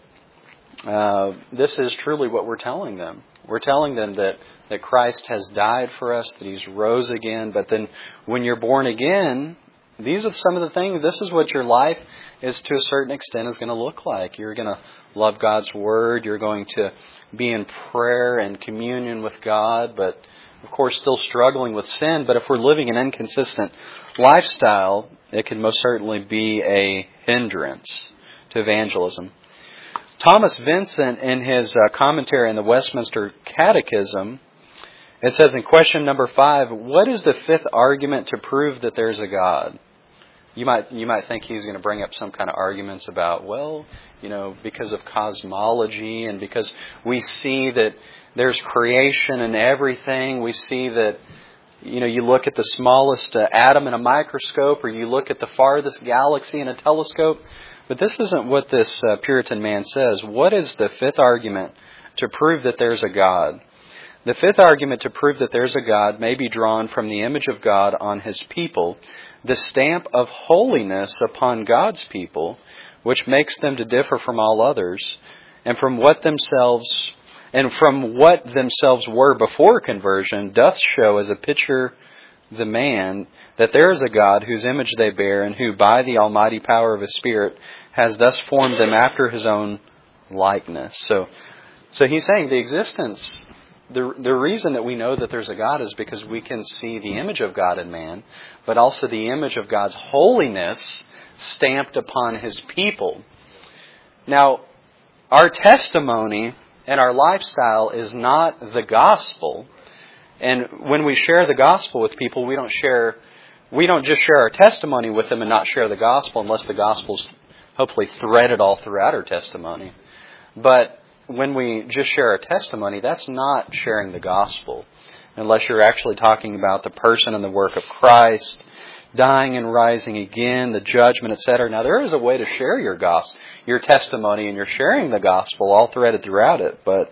uh, this is truly what we're telling them. We're telling them that, that Christ has died for us, that He's rose again. But then when you're born again, these are some of the things, this is what your life is to a certain extent is going to look like. You're going to love God's Word. You're going to be in prayer and communion with God, but of course still struggling with sin. But if we're living an inconsistent lifestyle, it can most certainly be a hindrance to evangelism. Thomas Vincent, in his uh, commentary on the Westminster Catechism, it says in question number five, what is the fifth argument to prove that there's a God? You might you might think he's going to bring up some kind of arguments about, well, you know, because of cosmology and because we see that there's creation in everything. We see that, you know, you look at the smallest uh, atom in a microscope, or you look at the farthest galaxy in a telescope. But this isn't what this uh, Puritan man says. What is the fifth argument to prove that there's a God? The fifth argument to prove that there's a God may be drawn from the image of God on His people, the stamp of holiness upon God's people, which makes them to differ from all others, and from what themselves and from what themselves were before conversion, doth show as a picture the man that there is a God whose image they bear, and who by the almighty power of His Spirit has thus formed them after His own likeness. So, so he's saying the existence, the the reason that we know that there's a God is because we can see the image of God in man, but also the image of God's holiness stamped upon His people. Now, our testimony and our lifestyle is not the gospel. And when we share the gospel with people, we don't share, we don't just share our testimony with them and not share the gospel unless the gospel's hopefully threaded all throughout our testimony. But when we just share our testimony, that's not sharing the gospel, unless you're actually talking about the person and the work of Christ, dying and rising again, the judgment, et cetera. Now, there is a way to share your gospel, your testimony, and you're sharing the gospel all threaded throughout it, but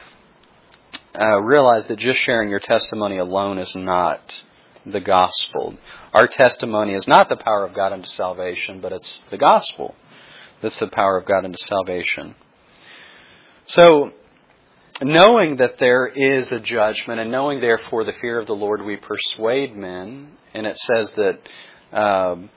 Uh, realize that just sharing your testimony alone is not the gospel. Our testimony is not the power of God unto salvation, but it's the gospel that's the power of God unto salvation. So, knowing that there is a judgment, and knowing therefore the fear of the Lord, we persuade men, and it says that um,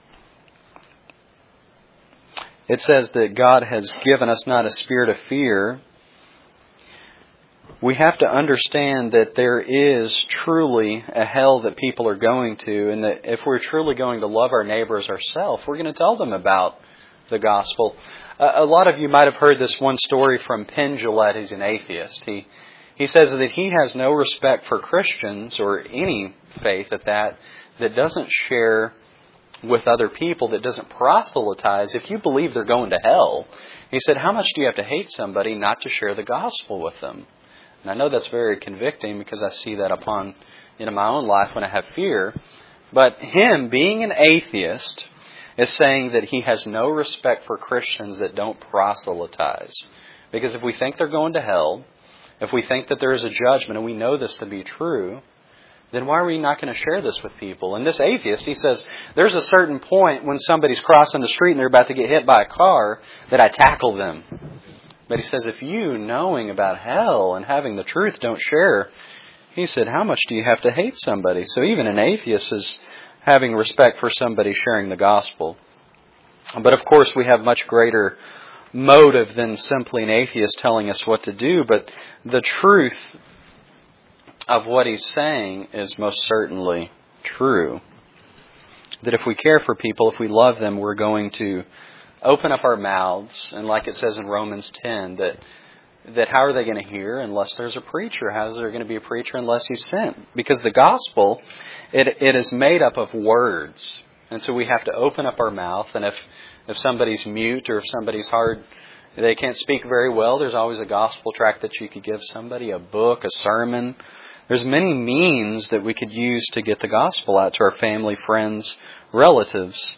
it says that God has given us not a spirit of fear, we have to understand that there is truly a hell that people are going to, and that if we're truly going to love our neighbors ourselves, we're going to tell them about the gospel. Uh, a lot of you might have heard this one story from Penn Jillette. He's an atheist. He he says that he has no respect for Christians or any faith at that that doesn't share with other people, that doesn't proselytize. If you believe they're going to hell, he said, how much do you have to hate somebody not to share the gospel with them? And I know that's very convicting because I see that upon in my own life when I have fear. But him, being an atheist, is saying that he has no respect for Christians that don't proselytize. Because if we think they're going to hell, if we think that there is a judgment, and we know this to be true, then why are we not going to share this with people? And this atheist, he says, there's a certain point when somebody's crossing the street and they're about to get hit by a car that I tackle them. But he says, if you, knowing about hell and having the truth, don't share, he said, how much do you have to hate somebody? So even an atheist is having respect for somebody sharing the gospel. But of course, we have much greater motive than simply an atheist telling us what to do. But the truth of what he's saying is most certainly true. That if we care for people, if we love them, we're going to open up our mouths. And like it says in Romans ten, that that how are they going to hear unless there's a preacher? How is there going to be a preacher unless he's sent? Because the gospel, it it is made up of words. And so we have to open up our mouth. And if, if somebody's mute or if somebody's hard, they can't speak very well, there's always a gospel tract that you could give somebody, a book, a sermon. There's many means that we could use to get the gospel out to our family, friends, relatives.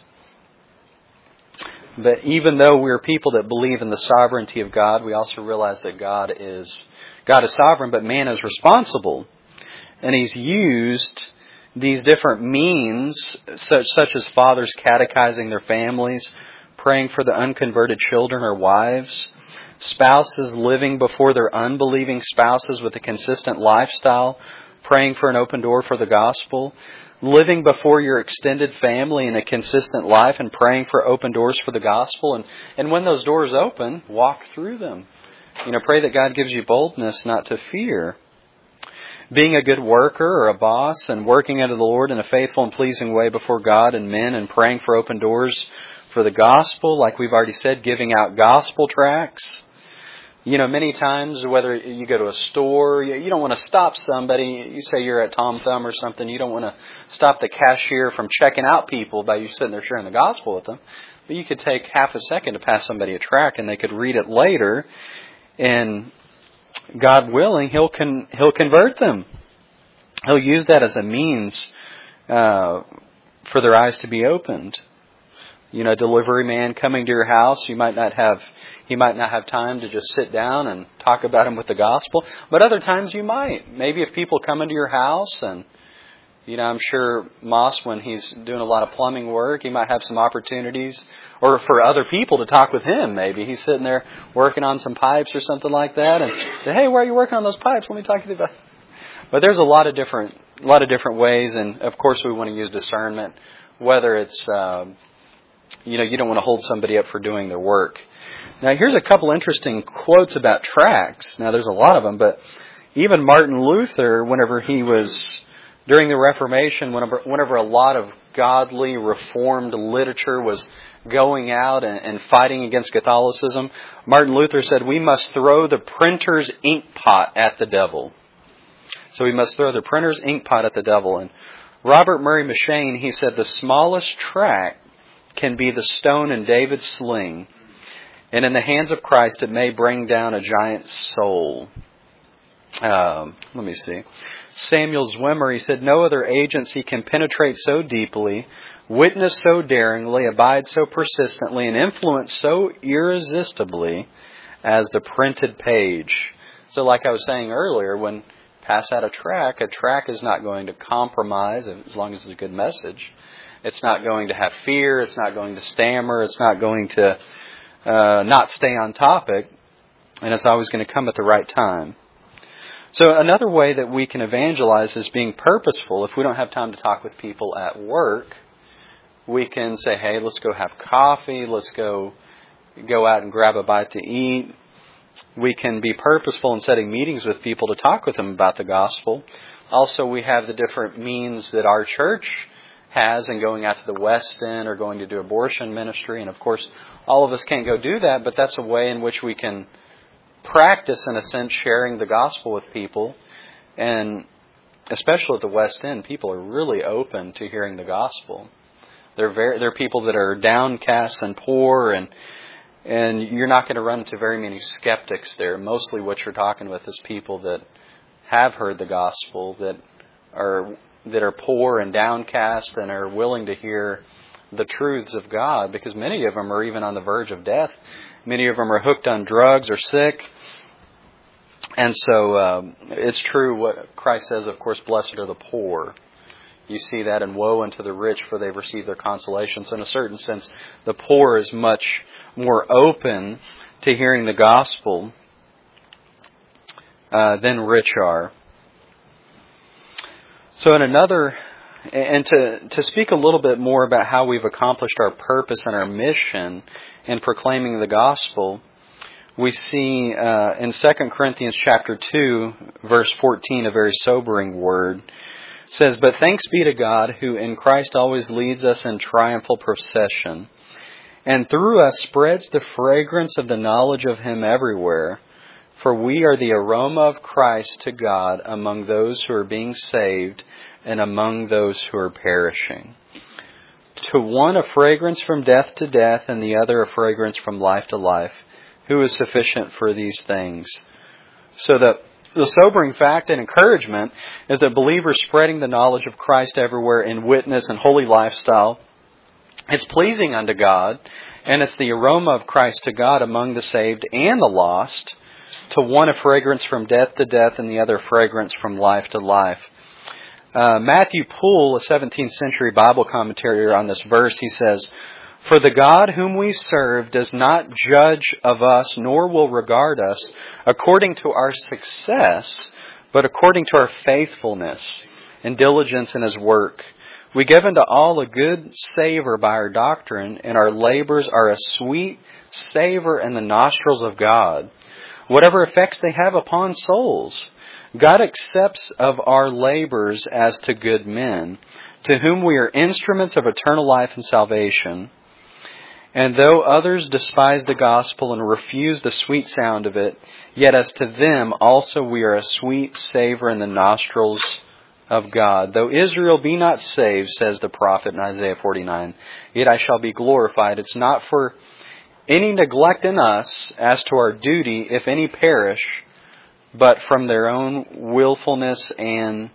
But even though we're people that believe in the sovereignty of God, we also realize that God is God is sovereign, but man is responsible. And He's used these different means, such, such as fathers catechizing their families, praying for the unconverted children or wives, spouses living before their unbelieving spouses with a consistent lifestyle, praying for an open door for the gospel, living before your extended family in a consistent life and praying for open doors for the gospel. And, and when those doors open, walk through them. You know, pray that God gives you boldness not to fear. Being a good worker or a boss and working unto the Lord in a faithful and pleasing way before God and men and praying for open doors for the gospel, like we've already said, giving out gospel tracts. You know, many times, whether you go to a store, you don't want to stop somebody. You say you're at Tom Thumb or something. You don't want to stop the cashier from checking out people by you sitting there sharing the gospel with them. But you could take half a second to pass somebody a tract and they could read it later. And God willing, He'll con- He'll convert them. He'll use that as a means uh, for their eyes to be opened. You know, a delivery man coming to your house, you might not have, he might not have time to just sit down and talk about him with the gospel. But other times you might. Maybe if people come into your house and, you know, I'm sure Moss, when he's doing a lot of plumbing work, he might have some opportunities, or for other people to talk with him. Maybe he's sitting there working on some pipes or something like that, and say, hey, why are you working on those pipes? Let me talk to you about it. But there's a lot of different, a lot of different ways, and of course we want to use discernment, whether it's, uh, you know, you don't want to hold somebody up for doing their work. Now, here's a couple interesting quotes about tracts. Now, there's a lot of them, but even Martin Luther, whenever he was during the Reformation, whenever, whenever a lot of godly Reformed literature was going out and, and fighting against Catholicism, Martin Luther said, we must throw the printer's ink pot at the devil. So we must throw the printer's ink pot at the devil. And Robert Murray M'Cheyne, he said, the smallest tract can be the stone in David's sling, and in the hands of Christ it may bring down a giant's soul. Um, let me see. Samuel Zwimmer, he said, no other agency can penetrate so deeply, witness so daringly, abide so persistently, and influence so irresistibly as the printed page. So like I was saying earlier, when pass out a tract, a tract is not going to compromise as long as it's a good message. It's not going to have fear. It's not going to stammer. It's not going to uh, not stay on topic. And it's always going to come at the right time. So another way that we can evangelize is being purposeful. If we don't have time to talk with people at work, we can say, hey, let's go have coffee. Let's go go out and grab a bite to eat. we can be purposeful in setting meetings with people to talk with them about the gospel. Also, we have the different means that our church has in going out to the West End or going to do abortion ministry. And of course, all of us can't go do that, but that's a way in which we can practice, in a sense, sharing the gospel with people. And especially at the West End, people are really open to hearing the gospel. They're very, they're people that are downcast and poor, and and you're not going to run into very many skeptics there. Mostly what you're talking with is people that have heard the gospel, that are that are poor and downcast and are willing to hear the truths of God, because many of them are even on the verge of death. Many of them are hooked on drugs or sick. And so um, it's true what Christ says, of course, blessed are the poor. You see that in woe unto the rich, for they've received their consolation. So in a certain sense, the poor is much more open to hearing the gospel uh, than rich are. So in another, and to, to speak a little bit more about how we've accomplished our purpose and our mission in proclaiming the gospel, we see uh, in Second Corinthians chapter two, verse fourteen, a very sobering word. It says, "But thanks be to God, who in Christ always leads us in triumphal procession, and through us spreads the fragrance of the knowledge of Him everywhere. For we are the aroma of Christ to God among those who are being saved and among those who are perishing. To one a fragrance from death to death, and the other a fragrance from life to life. Who is sufficient for these things?" So the, the sobering fact and encouragement is that believers spreading the knowledge of Christ everywhere in witness and holy lifestyle, it's pleasing unto God, and it's the aroma of Christ to God among the saved and the lost. To one a fragrance from death to death, and the other fragrance from life to life. Uh, Matthew Poole, a seventeenth century Bible commentator on this verse, he says, "For the God whom we serve does not judge of us, nor will regard us according to our success, but according to our faithfulness and diligence in His work. We give unto all a good savor by our doctrine, and our labors are a sweet savor in the nostrils of God. Whatever effects they have upon souls, God accepts of our labors as to good men, to whom we are instruments of eternal life and salvation. And though others despise the gospel and refuse the sweet sound of it, yet as to them also we are a sweet savor in the nostrils of God. Though Israel be not saved, says the prophet in Isaiah forty-nine, yet I shall be glorified. It's not for any neglect in us as to our duty, if any perish, but from their own willfulness and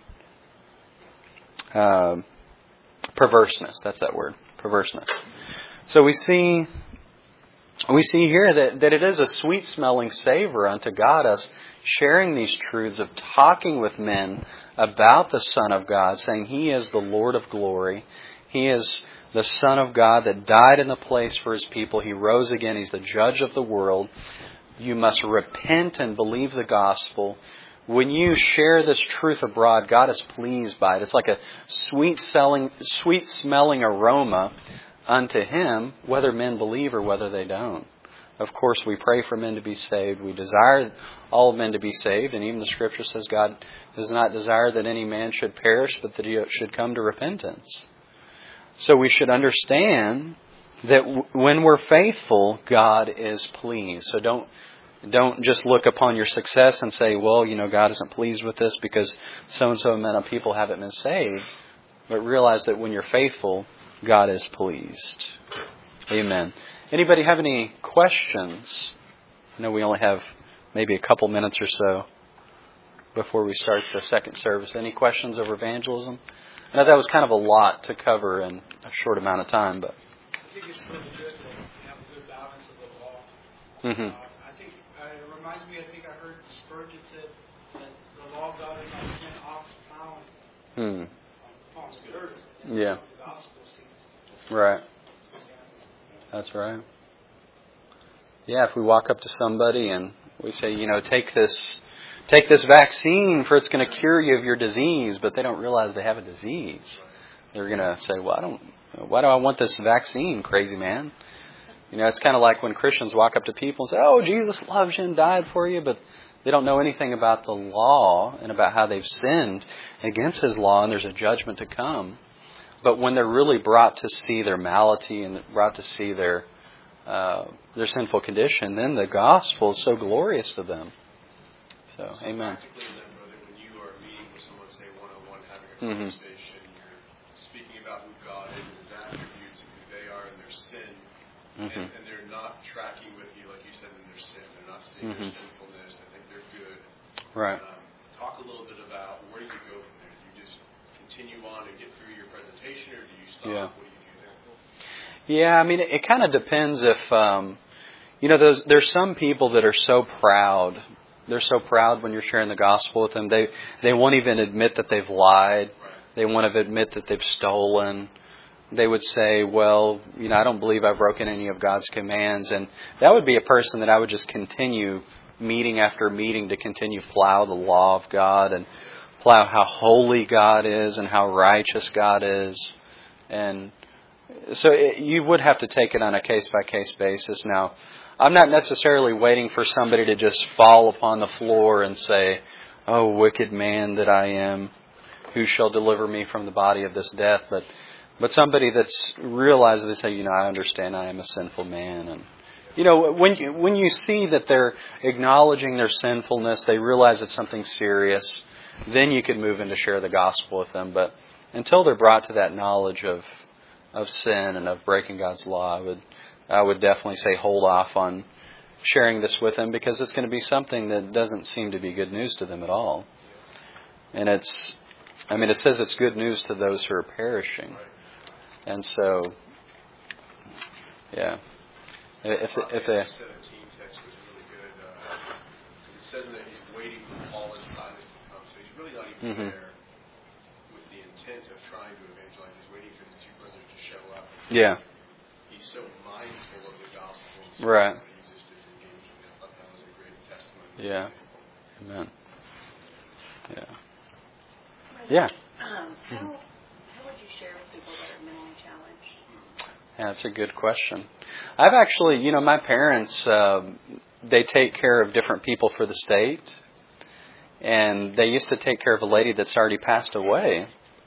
uh, perverseness." That's that word, perverseness. So we see we see here that, that it is a sweet-smelling savor unto God, us sharing these truths, of talking with men about the Son of God, saying He is the Lord of glory. He is the Son of God that died in the place for His people. He rose again. He's the judge of the world. You must repent and believe the gospel. When you share this truth abroad, God is pleased by it. It's like a sweet-smelling, sweet-smelling aroma unto Him, whether men believe or whether they don't. Of course, we pray for men to be saved. We desire all men to be saved. And even the Scripture says God does not desire that any man should perish, but that he should come to repentance. So we should understand that w- when we're faithful, God is pleased. So don't don't just look upon your success and say, well, you know, God isn't pleased with this because so-and-so amount of people haven't been saved. But realize that when you're faithful, God is pleased. Amen. Anybody have any questions? I know we only have maybe a couple minutes or so before we start the second service. Any questions over evangelism? I know that was kind of a lot to cover in a short amount of time, but I think it's really good to have a good balance of the law. Mm-hmm. Uh, I think uh, it reminds me. I think I heard Spurgeon said that the law of God is like ten ox pound Hmm. upon the earth. Yeah. The gospel seems. Right. That's right. Yeah, if we walk up to somebody and we say, you know, take this, take this vaccine for it's going to cure you of your disease, but they don't realize they have a disease, they're going to say, well, I don't, why do I want this vaccine, crazy man? You know, it's kind of like when Christians walk up to people and say, oh, Jesus loves you and died for you, but they don't know anything about the law and about how they've sinned against His law and there's a judgment to come. But when they're really brought to see their malady and brought to see their uh, their sinful condition, then the gospel is so glorious to them. So, so amen. Practically, then, brother, when you are meeting with someone, say one-on-one, having a Mm-hmm. conversation, you're speaking about who God is and His attributes and who they are and their sin, Mm-hmm. and, and they're not tracking with you, like you said, in their sin. They're not seeing Mm-hmm. their sinfulness. They think they're good. Right. Um, talk a little bit about where do you go from there? Do you just continue on and get through your presentation, or do you stop? Yeah. What do you do there? Yeah, I mean, it, it kind of depends if, um, you know, there's, there's some people that are so proud. They're so proud when you're sharing the gospel with them. They they won't even admit that they've lied. They won't admit that they've stolen. They would say, well, you know, I don't believe I've broken any of God's commands. And that would be a person that I would just continue meeting after meeting to continue plow the law of God and plow how holy God is and how righteous God is. And so it, you would have to take it on a case-by-case basis. Now, I'm not necessarily waiting for somebody to just fall upon the floor and say, oh, wicked man that I am, who shall deliver me from the body of this death? But but somebody that's realized, they say, you know, I understand I am a sinful man. And, you know, when you, when you see that they're acknowledging their sinfulness, they realize it's something serious, then you could move in to share the gospel with them. But until they're brought to that knowledge of of sin and of breaking God's law, I would I would definitely say hold off on sharing this with them, because it's going to be something that doesn't seem to be good news to them at all. And it's, I mean, it says it's good news to those who are perishing. And so, yeah. If if they, seventeen text was really good. Uh, it says that he's waiting for Paul and Silas to come, so he's really not even mm-hmm. there with the intent of trying to evangelize. He's waiting for the two brothers to show up. Yeah. He's so mindful of the gospel. Right. That he just is engaging. I thought that was a great testimony. Yeah. Amen. Yeah. Yeah. Um, how, how would you share with people that are mentally challenged? Yeah, that's a good question. I've actually, you know, my parents, uh, they take care of different people for the state. And they used to take care of a lady that's already passed away.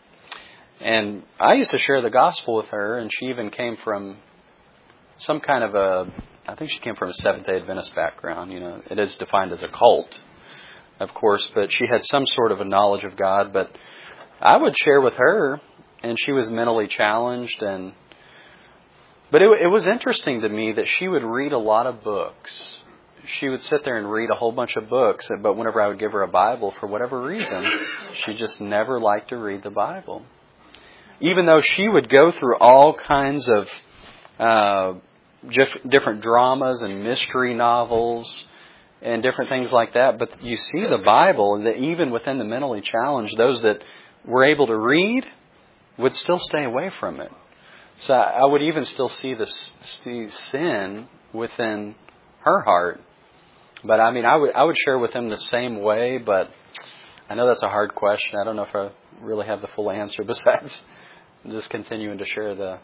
And I used to share the gospel with her, and she even came from some kind of a, I think she came from a Seventh-day Adventist background. You know, it is defined as a cult, of course, but she had some sort of a knowledge of God. But I would share with her, and she was mentally challenged. And But it, it was interesting to me that she would read a lot of books. She would sit there and read a whole bunch of books, but whenever I would give her a Bible, for whatever reason, she just never liked to read the Bible. Even though she would go through all kinds of uh, different dramas and mystery novels and different things like that, but you see the Bible, that even within the mentally challenged, those that were able to read would still stay away from it. So I would even still see the see sin within her heart. But I mean, I would I would share with them the same way, but I know that's a hard question. I don't know if I really have the full answer besides just continuing to share the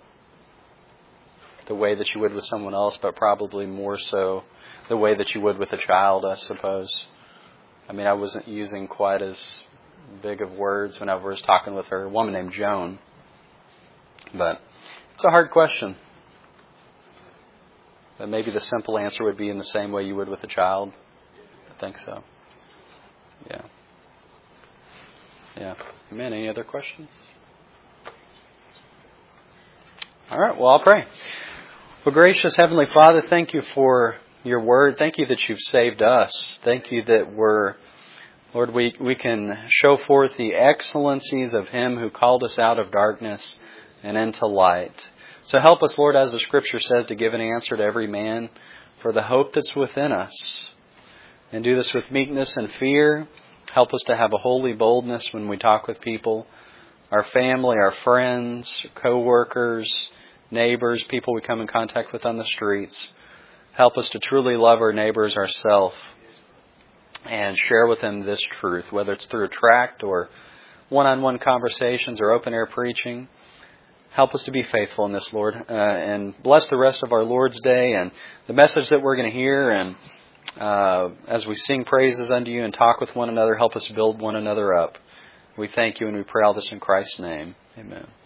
the way that you would with someone else, but probably more so the way that you would with a child, I suppose. I mean, I wasn't using quite as big of words when I was talking with her, a woman named Joan. But it's a hard question. But maybe the simple answer would be in the same way you would with a child. I think so. Yeah. Yeah. Amen. Any other questions? All right. Well, I'll pray. Well, gracious Heavenly Father, thank you for your word. Thank you that you've saved us. Thank you that we're, Lord, we, we can show forth the excellencies of Him who called us out of darkness and into light. So help us, Lord, as the Scripture says, to give an answer to every man for the hope that's within us. And do this with meekness and fear. Help us to have a holy boldness when we talk with people, our family, our friends, co-workers, neighbors, people we come in contact with on the streets. Help us to truly love our neighbors ourselves and share with them this truth, whether it's through a tract or one-on-one conversations or open-air preaching. help us to be faithful in this, Lord. Uh, and bless the rest of our Lord's Day and the message that we're going to hear. And uh, as we sing praises unto you and talk with one another, help us build one another up. We thank you and we pray all this in Christ's name. Amen.